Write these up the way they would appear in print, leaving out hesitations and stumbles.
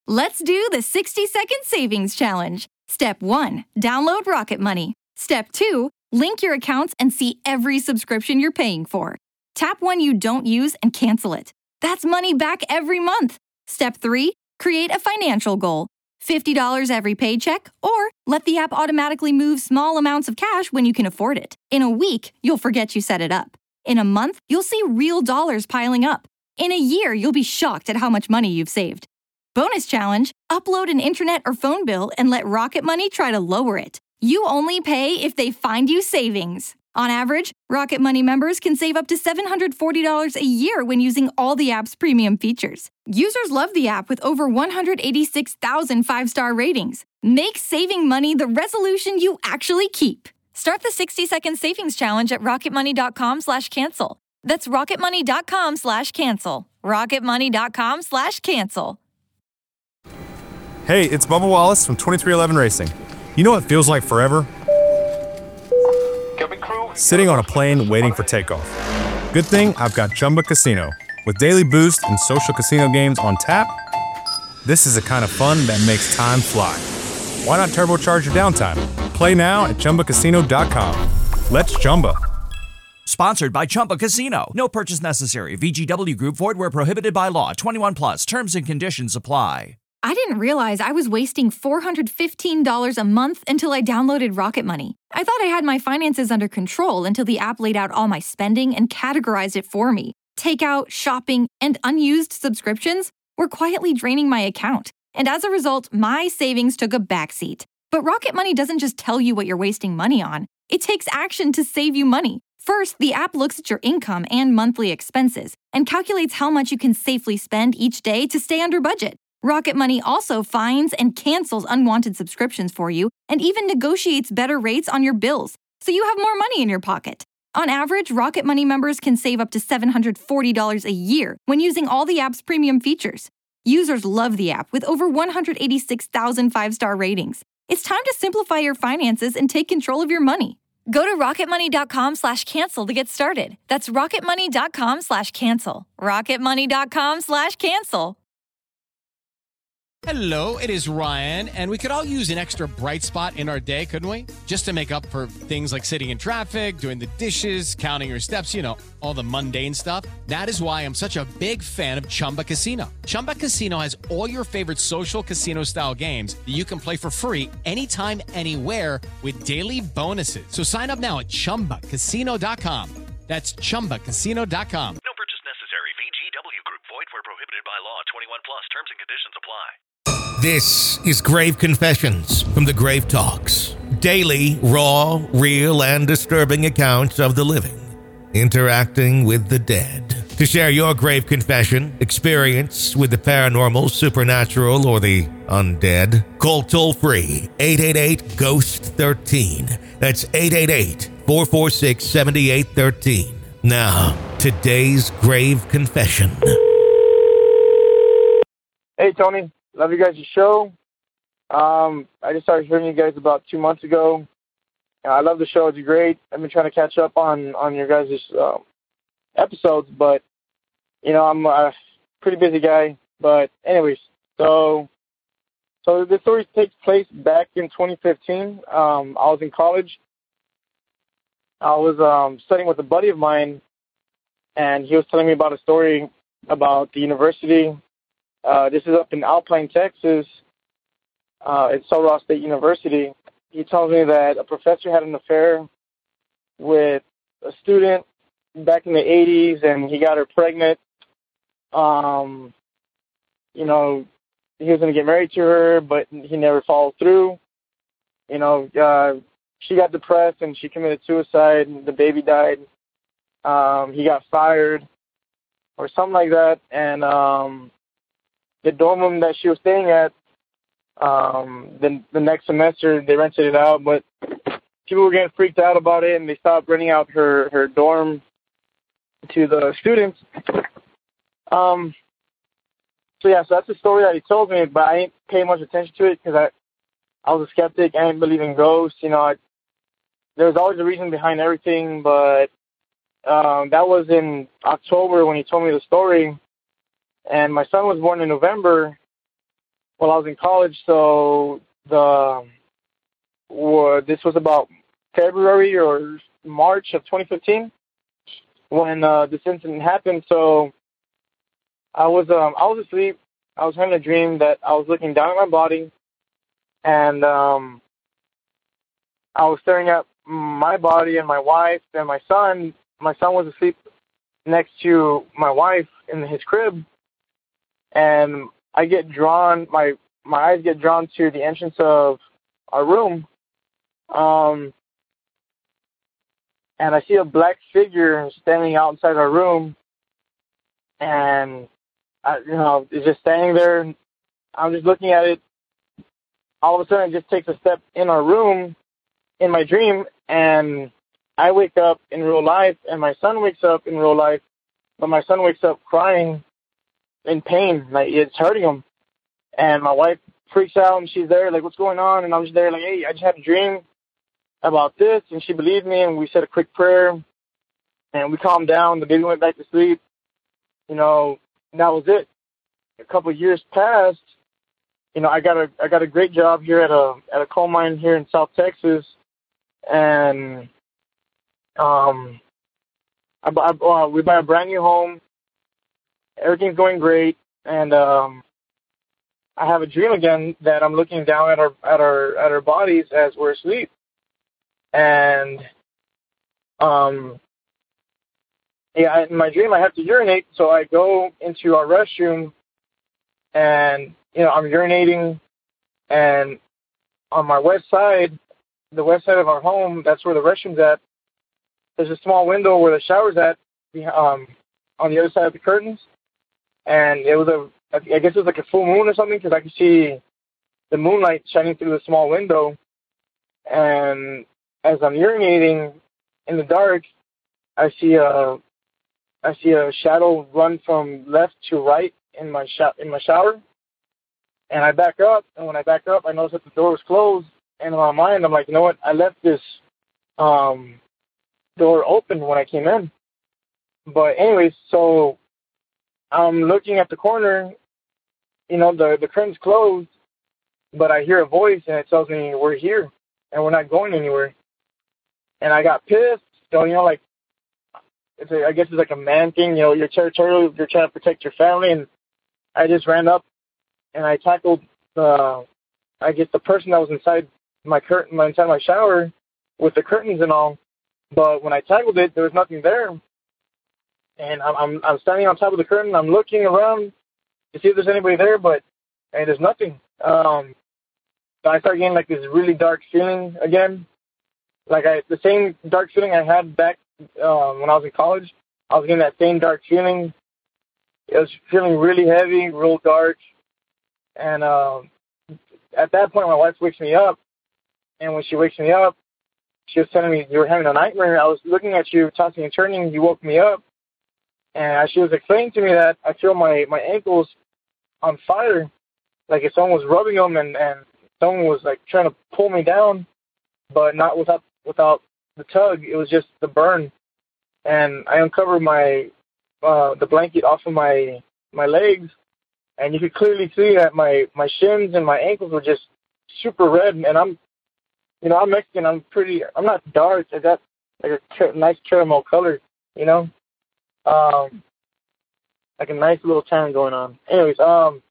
Let's do the 60-second savings challenge. Step 1, download Rocket Money. Step 2, link your accounts and see every subscription you're paying for. Tap one you don't use and cancel it. That's money back every month. Step 3, create a financial goal. $50 every paycheck, or let the app automatically move small amounts of cash when you can afford it. In a week, you'll forget you set it up. In a month, you'll see real dollars piling up. In a year, you'll be shocked at how much money you've saved. Bonus challenge, upload an internet or phone bill and let Rocket Money try to lower it. You only pay if they find you savings. On average, Rocket Money members can save up to $740 a year when using all the app's premium features. Users love the app with over 186,000 five-star ratings. Make saving money the resolution you actually keep. Start the 60-second savings challenge at rocketmoney.com/cancel. That's rocketmoney.com/cancel. rocketmoney.com/cancel. Hey, it's Bubba Wallace from 2311 Racing. You know what feels like forever? Sitting on a plane waiting for takeoff. Good thing I've got Chumba Casino. With daily boost and social casino games on tap, this is the kind of fun that makes time fly. Why not turbocharge your downtime? Play now at ChumbaCasino.com. Let's Chumba. Sponsored by Chumba Casino. No purchase necessary. VGW Group. Void where prohibited by law. 21 plus. Terms and conditions apply. I didn't realize I was wasting $415 a month until I downloaded Rocket Money. I thought I had my finances under control until the app laid out all my spending and categorized it for me. Takeout, shopping, and unused subscriptions were quietly draining my account. And as a result, my savings took a backseat. But Rocket Money doesn't just tell you what you're wasting money on. It takes action to save you money. First, the app looks at your income and monthly expenses and calculates how much you can safely spend each day to stay under budget. Rocket Money also finds and cancels unwanted subscriptions for you and even negotiates better rates on your bills, so you have more money in your pocket. On average, Rocket Money members can save up to $740 a year when using all the app's premium features. Users love the app with over 186,000 five-star ratings. It's time to simplify your finances and take control of your money. Go to rocketmoney.com/cancel to get started. That's rocketmoney.com/cancel. rocketmoney.com/cancel. Hello, it is Ryan, and we could all use an extra bright spot in our day, couldn't we? Just to make up for things like sitting in traffic, doing the dishes, counting your steps, all the mundane stuff. That is why I'm such a big fan of Chumba Casino. Chumba Casino has all your favorite social casino-style games that you can play for free anytime, anywhere with daily bonuses. So sign up now at ChumbaCasino.com. That's ChumbaCasino.com. No purchase necessary. VGW Group. Void where prohibited by law. 21 plus. Terms and conditions apply. This is Grave Confessions from the Grave Talks. Daily, raw, real, and disturbing accounts of the living interacting with the dead. To share your grave confession, experience with the paranormal, supernatural, or the undead, call toll-free 888-GHOST-13. That's 888-446-7813. Now, today's grave confession. Hey, Tony. Love you guys' show. I just started hearing you guys about 2 months ago. I love the show. It's great. I've been trying to catch up on your guys' episodes, but, I'm a pretty busy guy. But anyways, so the story takes place back in 2015. I was in college. I was studying with a buddy of mine, and he was telling me about a story about the university. This is up in Alpine, Texas. It's Sul-Ross State University. He tells me that a professor had an affair with a student back in the 80s, and he got her pregnant. He was going to get married to her, but he never followed through. She got depressed, and she committed suicide, and the baby died. He got fired or something like that, and the dorm room that she was staying at, the next semester, they rented it out, but people were getting freaked out about it, and they stopped renting out her dorm to the students. So that's the story that he told me, but I didn't pay much attention to it because I was a skeptic. I didn't believe in ghosts. There was always a reason behind everything, but that was in October when he told me the story. And my son was born in November, while I was in college. So this was about February or March of 2015 when this incident happened. So I was asleep. I was having a dream that I was looking down at my body, and I was staring at my body and my wife and my son. My son was asleep next to my wife in his crib, and I get drawn. My eyes get drawn to the entrance of our room, and I see a black figure standing outside our room, and it's just standing there. I'm just looking at it. All of a sudden, it just takes a step in our room, in my dream, and I wake up in real life, and my son wakes up in real life, but my son wakes up crying in pain, like it's hurting him. And my wife freaks out, and she's there, like, what's going on? And I'm just there, like, hey, I just had a dream about this, and she believed me, and we said a quick prayer, and we calmed down. The baby went back to sleep. And that was it. A couple of years passed. I got a great job here at a coal mine here in South Texas, and we buy a brand new home. Everything's going great, and I have a dream again that I'm looking down at our bodies as we're asleep, and in my dream I have to urinate, so I go into our restroom, and I'm urinating, and on my west side, the west side of our home, that's where the restroom's at. There's a small window where the shower's at, on the other side of the curtains, and it was I guess it was like a full moon or something, because I could see the moonlight shining through the small window, and as I'm urinating in the dark, I see a shadow run from left to right in my shower, and I back up, and when I back up, I notice that the door was closed, and in my mind, I'm like, you know what, I left this door open when I came in. But anyways, so I'm looking at the corner, the curtain's closed, but I hear a voice, and it tells me we're here, and we're not going anywhere. And I got pissed, so, like, I guess it's like a man thing, you're territorial, you're trying to protect your family, and I just ran up, and I tackled the person that was inside inside my shower with the curtains and all. But when I tackled it, there was nothing there, and I'm standing on top of the curtain. I'm looking around to see if there's anybody there, but there's nothing. So I start getting like this really dark feeling again, like the same dark feeling I had back when I was in college. I was getting that same dark feeling. It was feeling really heavy, real dark, and at that point, my wife wakes me up, and when she wakes me up, she was telling me, you were having a nightmare. I was looking at you, tossing and turning. You woke me up. And as she was explaining to me that, I feel my ankles on fire, like if someone was rubbing them and someone was like trying to pull me down, but not without the tug. It was just the burn. And I uncovered the blanket off of my legs, and you could clearly see that my shins and my ankles were just super red. And I'm Mexican. I'm not dark. I got like a nice caramel color, like a nice little tan going on. Anyways, so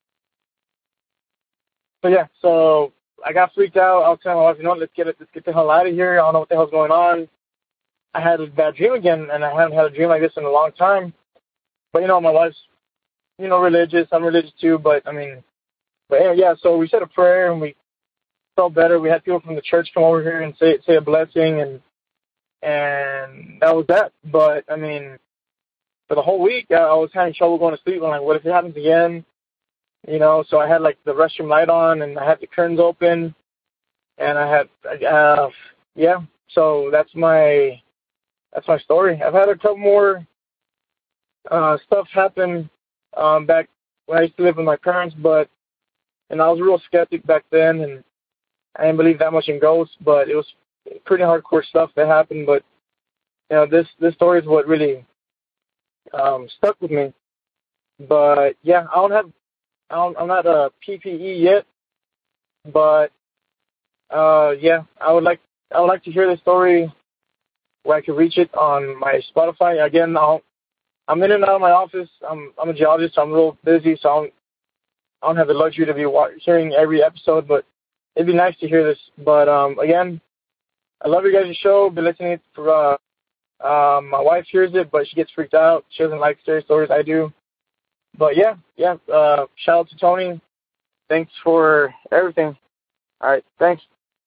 I got freaked out. I was telling my wife, let's get the hell out of here. I don't know what the hell's going on. I had a bad dream again, and I haven't had a dream like this in a long time. But my wife's, religious. I'm religious too, but anyway, yeah. So we said a prayer, and we felt better. We had people from the church come over here and say a blessing, and that was that. But for the whole week, I was having trouble going to sleep. I'm like, what if it happens again? So I had like the restroom light on, and I had the curtains open, and I had yeah. So that's my story. I've had a couple more stuff happen back when I used to live with my parents, and I was a real skeptic back then, and I didn't believe that much in ghosts, but it was pretty hardcore stuff that happened. But this story is what really stuck with me. But yeah, I don't have I'm not a PPE yet, but yeah, I would like to hear the story where I can reach it on my Spotify. Again, I'm in and out of my office. I'm a geologist, so I'm a little busy, so I don't have the luxury to be hearing every episode, but it'd be nice to hear this. But again, I love you guys' show. Been listening for my wife hears it, but she gets freaked out. She doesn't like scary stories. I do. But yeah. Shout out to Tony. Thanks for everything. All right, thanks.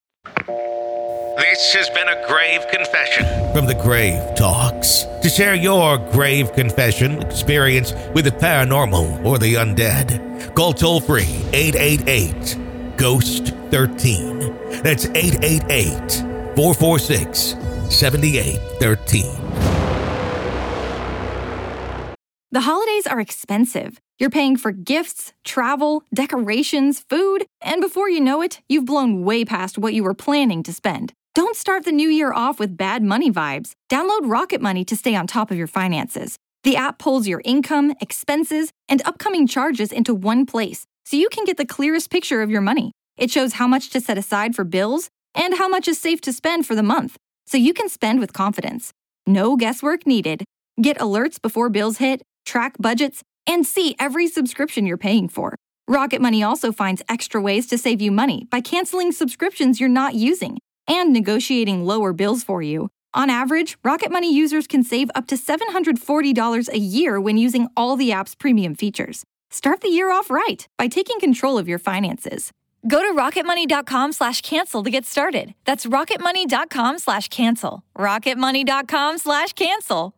This has been a grave confession from the Grave Talks. To share your grave confession experience with the paranormal or the undead, call toll-free 888-GHOST-13. That's 888-446-7813. The holidays are expensive. You're paying for gifts, travel, decorations, food, and before you know it, you've blown way past what you were planning to spend. Don't start the new year off with bad money vibes. Download Rocket Money to stay on top of your finances. The app pulls your income, expenses, and upcoming charges into one place, so you can get the clearest picture of your money. It shows how much to set aside for bills and how much is safe to spend for the month, so you can spend with confidence. No guesswork needed. Get alerts before bills hit, track budgets, and see every subscription you're paying for. Rocket Money also finds extra ways to save you money by canceling subscriptions you're not using and negotiating lower bills for you. On average, Rocket Money users can save up to $740 a year when using all the app's premium features. Start the year off right by taking control of your finances. Go to rocketmoney.com/cancel to get started. That's rocketmoney.com/cancel. rocketmoney.com/cancel.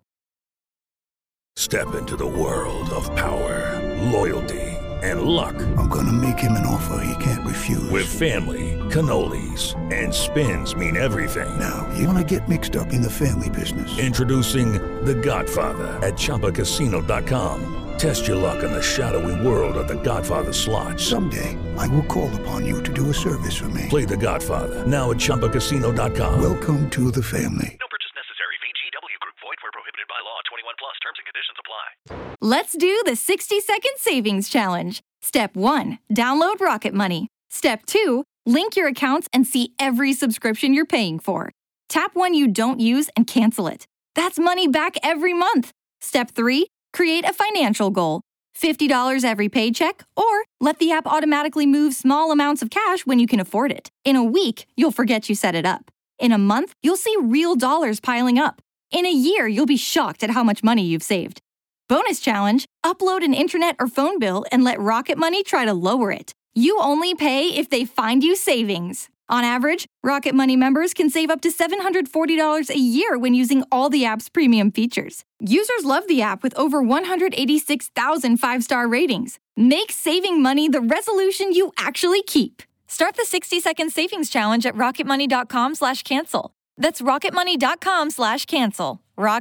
Step into the world of power, loyalty, and luck. I'm gonna make him an offer he can't refuse. With family, cannolis, and spins mean everything. Now, you wanna get mixed up in the family business. Introducing The Godfather at ChumbaCasino.com. Test your luck in the shadowy world of The Godfather slot. Someday, I will call upon you to do a service for me. Play The Godfather now at ChumbaCasino.com. Welcome to the family. No purchase necessary. VGW Group. Void where prohibited by law. 21 plus. Terms and conditions apply. Let's do the 60-second savings challenge. Step 1, download Rocket Money. Step 2, link your accounts and see every subscription you're paying for. Tap one you don't use and cancel it. That's money back every month. Step 3, create a financial goal. $50 every paycheck, or let the app automatically move small amounts of cash when you can afford it. In a week, you'll forget you set it up. In a month, you'll see real dollars piling up. In a year, you'll be shocked at how much money you've saved. Bonus challenge, upload an internet or phone bill and let Rocket Money try to lower it. You only pay if they find you savings. On average, Rocket Money members can save up to $740 a year when using all the app's premium features. Users love the app with over 186,000 5-star ratings. Make saving money the resolution you actually keep. Start the 60-second savings challenge at rocketmoney.com/cancel. That's rocketmoney.com/cancel.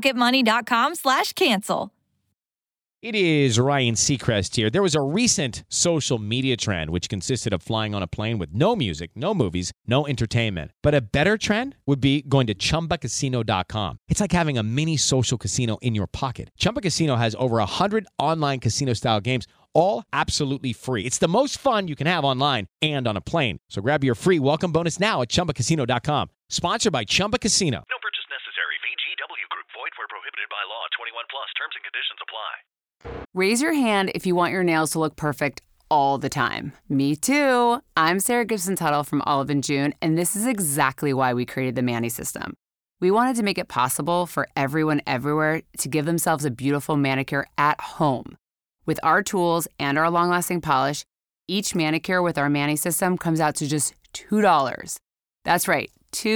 rocketmoney.com/cancel. It is Ryan Seacrest here. There was a recent social media trend which consisted of flying on a plane with no music, no movies, no entertainment. But a better trend would be going to ChumbaCasino.com. It's like having a mini social casino in your pocket. Chumba Casino has over 100 online casino-style games, all absolutely free. It's the most fun you can have online and on a plane. So grab your free welcome bonus now at ChumbaCasino.com. Sponsored by Chumba Casino. No purchase necessary. VGW Group. Void where prohibited by law. 21 plus. Terms and conditions apply. Raise your hand if you want your nails to look perfect all the time. Me too. I'm Sarah Gibson Tuttle from Olive & June, and this is exactly why we created the Manny system. We wanted to make it possible for everyone everywhere to give themselves a beautiful manicure at home. With our tools and our long-lasting polish, each manicure with our Manny system comes out to just $2. That's right,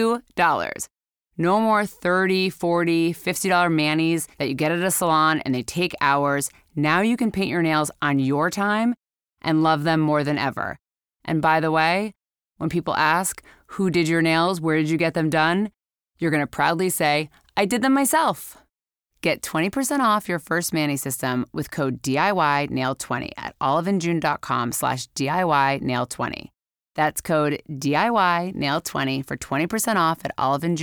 $2. No more $30, $40, $50 manis that you get at a salon and they take hours. Now you can paint your nails on your time and love them more than ever. And by the way, when people ask, who did your nails? Where did you get them done? You're going to proudly say, I did them myself. Get 20% off your first Manny system with code DIYNail20 at oliveandjune.com/DIYNail20. That's code DIYNail20 for 20% off at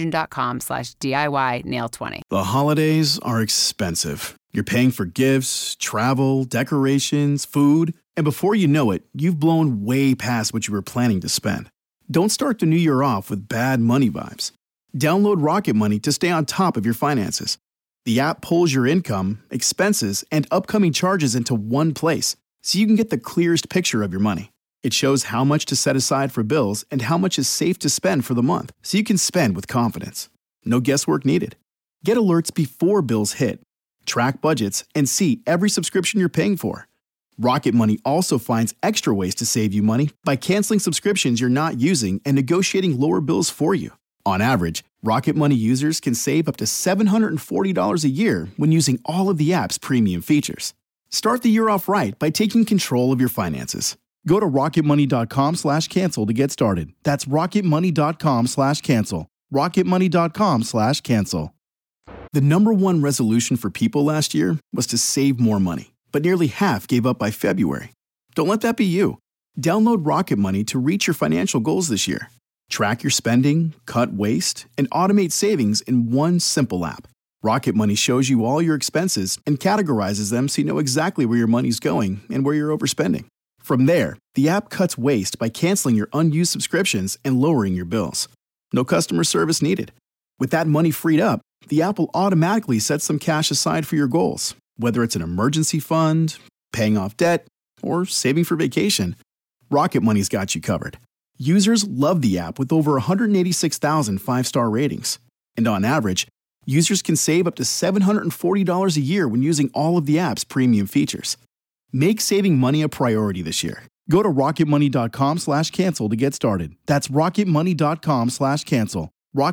oliveandjune.com/DIYnail20. The holidays are expensive. You're paying for gifts, travel, decorations, food, and before you know it, you've blown way past what you were planning to spend. Don't start the new year off with bad money vibes. Download Rocket Money to stay on top of your finances. The app pulls your income, expenses, and upcoming charges into one place, so you can get the clearest picture of your money. It shows how much to set aside for bills and how much is safe to spend for the month, so you can spend with confidence. No guesswork needed. Get alerts before bills hit, track budgets, and see every subscription you're paying for. Rocket Money also finds extra ways to save you money by canceling subscriptions you're not using and negotiating lower bills for you. On average, Rocket Money users can save up to $740 a year when using all of the app's premium features. Start the year off right by taking control of your finances. Go to rocketmoney.com/cancel to get started. That's rocketmoney.com/cancel. rocketmoney.com/cancel. The number one resolution for people last year was to save more money, but nearly half gave up by February. Don't let that be you. Download Rocket Money to reach your financial goals this year. Track your spending, cut waste, and automate savings in one simple app. Rocket Money shows you all your expenses and categorizes them so you know exactly where your money's going and where you're overspending. From there, the app cuts waste by canceling your unused subscriptions and lowering your bills. No customer service needed. With that money freed up, the app will automatically set some cash aside for your goals, whether it's an emergency fund, paying off debt, or saving for vacation. Rocket Money's got you covered. Users love the app with over 186,000 five-star ratings. And on average, users can save up to $740 a year when using all of the app's premium features. Make saving money a priority this year. Go to rocketmoney.com/cancel to get started. That's rocketmoney.com/cancel.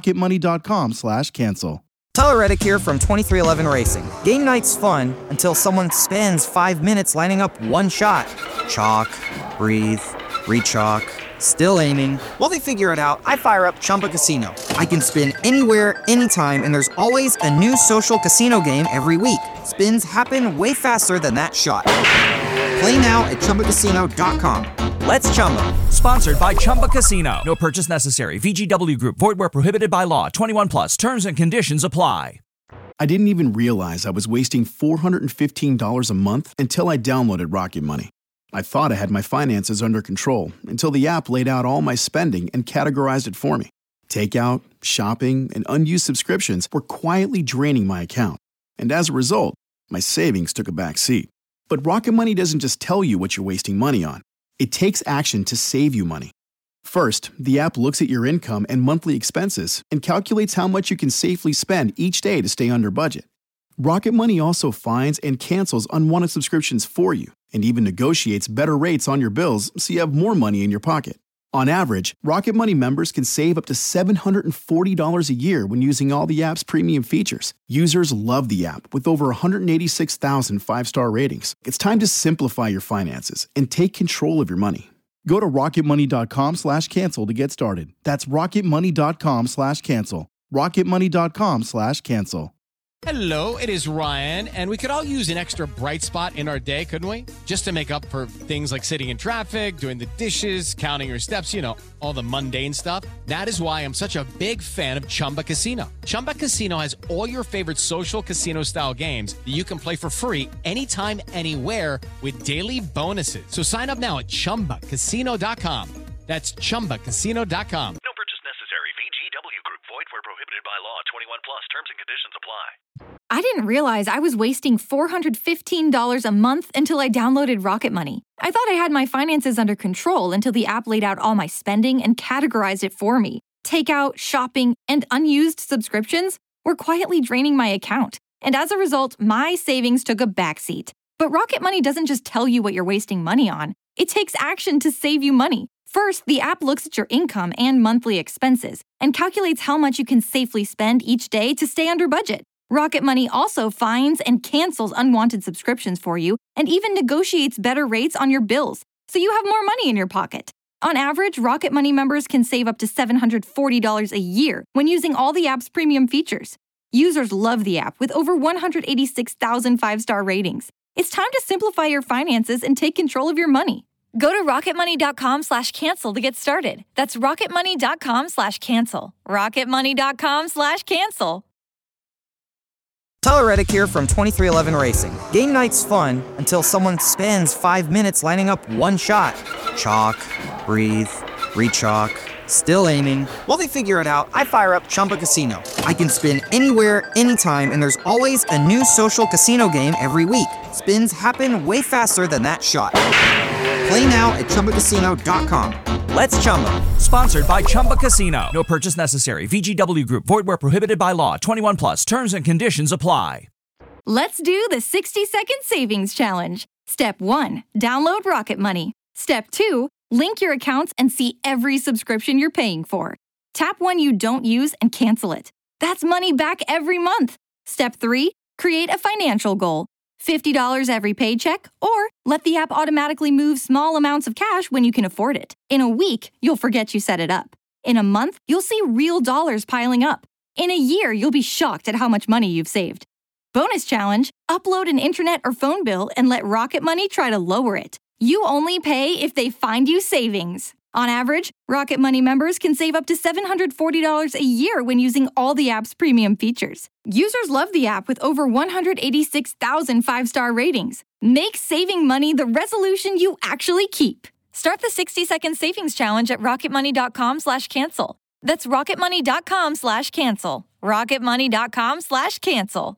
rocketmoney.com/cancel. Tyler Reddick here from 2311 Racing. Game night's fun until someone spends 5 minutes lining up one shot. Chalk, breathe, re-chalk, still aiming. While they figure it out, I fire up Chumba Casino. I can spin anywhere, anytime, and there's always a new social casino game every week. Spins happen way faster than that shot. Play now at ChumbaCasino.com. Let's Chumba. Sponsored by Chumba Casino. No purchase necessary. VGW Group. Void where prohibited by law. 21 plus. Terms and conditions apply. I didn't even realize I was wasting $415 a month until I downloaded Rocket Money. I thought I had my finances under control until the app laid out all my spending and categorized it for me. Takeout, shopping, and unused subscriptions were quietly draining my account. And as a result, my savings took a back seat. But Rocket Money doesn't just tell you what you're wasting money on. It takes action to save you money. First, the app looks at your income and monthly expenses and calculates how much you can safely spend each day to stay under budget. Rocket Money also finds and cancels unwanted subscriptions for you and even negotiates better rates on your bills so you have more money in your pocket. On average, Rocket Money members can save up to $740 a year when using all the app's premium features. Users love the app with over 186,000 five-star ratings. It's time to simplify your finances and take control of your money. Go to rocketmoney.com/cancel to get started. That's rocketmoney.com/cancel. rocketmoney.com/cancel. Hello, it is Ryan, and we could all use an extra bright spot in our day, couldn't we? Just to make up for things like sitting in traffic, doing the dishes, counting your steps, all the mundane stuff. That is why I'm such a big fan of Chumba Casino. Chumba Casino has all your favorite social casino-style games that you can play for free anytime, anywhere with daily bonuses. So sign up now at ChumbaCasino.com. That's ChumbaCasino.com. No purchase necessary. VGW Group. Void where prohibited by law. 21 plus. Terms and conditions apply. I didn't realize I was wasting $415 a month until I downloaded Rocket Money. I thought I had my finances under control until the app laid out all my spending and categorized it for me. Takeout, shopping, and unused subscriptions were quietly draining my account. And as a result, my savings took a backseat. But Rocket Money doesn't just tell you what you're wasting money on. It takes action to save you money. First, the app looks at your income and monthly expenses and calculates how much you can safely spend each day to stay under budget. Rocket Money also finds and cancels unwanted subscriptions for you and even negotiates better rates on your bills, so you have more money in your pocket. On average, Rocket Money members can save up to $740 a year when using all the app's premium features. Users love the app with over 186,000 five-star ratings. It's time to simplify your finances and take control of your money. Go to rocketmoney.com/cancel to get started. That's rocketmoney.com/cancel. rocketmoney.com/cancel. Tyler Reddick here from 2311 Racing. Game night's fun until someone spends 5 minutes lining up one shot. Chalk, breathe, rechalk, still aiming. While they figure it out, I fire up Chumba Casino. I can spin anywhere, anytime, and there's always a new social casino game every week. Spins happen way faster than that shot. Play now at ChumbaCasino.com. Let's Chumba. Sponsored by Chumba Casino. No purchase necessary. VGW Group. Void where prohibited by law. 21 plus. Terms and conditions apply. Let's do the 60-second savings challenge. Step 1, download Rocket Money. Step 2, link your accounts and see every subscription you're paying for. Tap one you don't use and cancel it. That's money back every month. Step 3, create a financial goal. $50 every paycheck, or let the app automatically move small amounts of cash when you can afford it. In a week, you'll forget you set it up. In a month, you'll see real dollars piling up. In a year, you'll be shocked at how much money you've saved. Bonus challenge, upload an internet or phone bill and let Rocket Money try to lower it. You only pay if they find you savings. On average, Rocket Money members can save up to $740 a year when using all the app's premium features. Users love the app with over 186,000 5-star ratings. Make saving money the resolution you actually keep. Start the 60-second savings challenge at rocketmoney.com/cancel. That's rocketmoney.com/cancel. rocketmoney.com/cancel.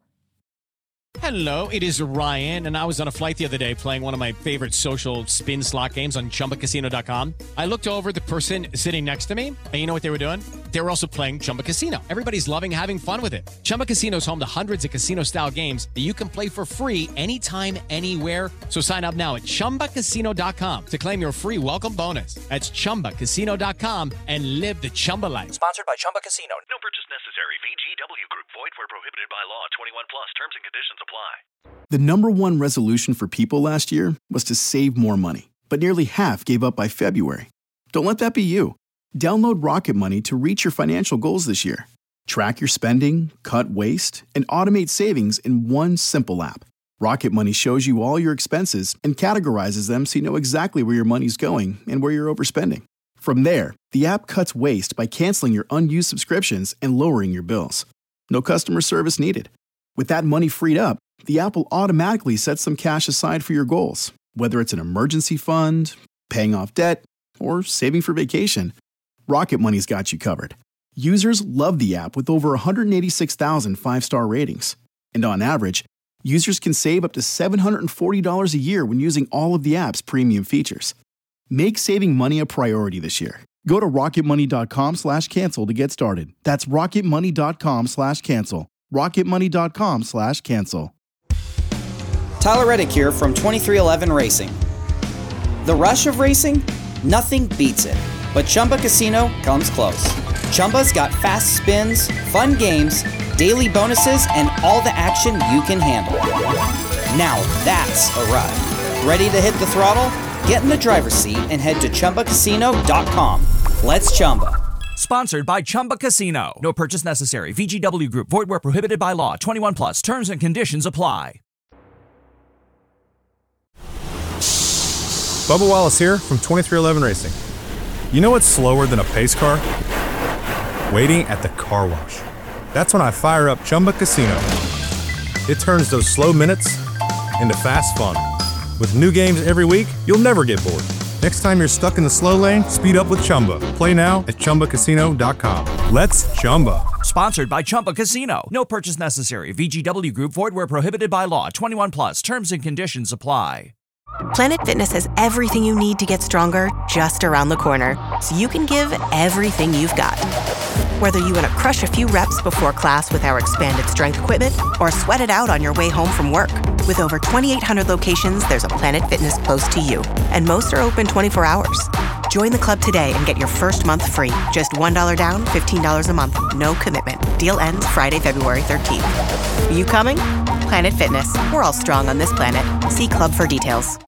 Hello, it is Ryan, and I was on a flight the other day playing one of my favorite social spin slot games on ChumbaCasino.com. I looked over at the person sitting next to me, and you know what they were doing? They were also playing Chumba Casino. Everybody's loving having fun with it. Chumba Casino is home to hundreds of casino-style games that you can play for free anytime, anywhere. So sign up now at ChumbaCasino.com to claim your free welcome bonus. That's ChumbaCasino.com and live the Chumba life. Sponsored by Chumba Casino. No purchase necessary. VGW Group. Void where prohibited by law. 21 plus. Terms and conditions apply. The number one resolution for people last year was to save more money, but nearly half gave up by February. Don't let that be you. Download Rocket Money to reach your financial goals this year. Track your spending, cut waste, and automate savings in one simple app. Rocket Money shows you all your expenses and categorizes them so you know exactly where your money's going and where you're overspending. From there, the app cuts waste by canceling your unused subscriptions and lowering your bills. No customer service needed. With that money freed up, the app will automatically set some cash aside for your goals, whether it's an emergency fund, paying off debt, or saving for vacation. Rocket Money's got you covered. Users love the app with over 186,000 5-star ratings. And on average, users can save up to $740 a year when using all of the app's premium features. Make saving money a priority this year. Go to rocketmoney.com/cancel to get started. That's rocketmoney.com/cancel. rocketmoney.com/cancel. Tyler Reddick here from 2311 Racing. The rush of racing? Nothing beats it. But Chumba Casino comes close. Chumba's got fast spins, fun games, daily bonuses, and all the action you can handle. Now that's a ride. Ready to hit the throttle? Get in the driver's seat and head to ChumbaCasino.com. Let's Chumba. Sponsored by Chumba Casino. No purchase necessary. VGW Group. Void where prohibited by law. 21 plus. Terms and conditions apply. Bubba Wallace here from 2311 Racing. You know what's slower than a pace car? Waiting at the car wash. That's when I fire up Chumba Casino. It turns those slow minutes into fast fun. With new games every week, you'll never get bored. Next time you're stuck in the slow lane, speed up with Chumba. Play now at ChumbaCasino.com. Let's Chumba. Sponsored by Chumba Casino. No purchase necessary. VGW Group. Void where prohibited by law. 21 plus. Terms and conditions apply. Planet Fitness has everything you need to get stronger just around the corner, so you can give everything you've got. Whether you want to crush a few reps before class with our expanded strength equipment or sweat it out on your way home from work. With over 2,800 locations, there's a Planet Fitness close to you, and most are open 24 hours. Join the club today and get your first month free. Just $1 down, $15 a month. No commitment. Deal ends Friday, February 13th. You coming? Planet Fitness. We're all strong on this planet. See club for details.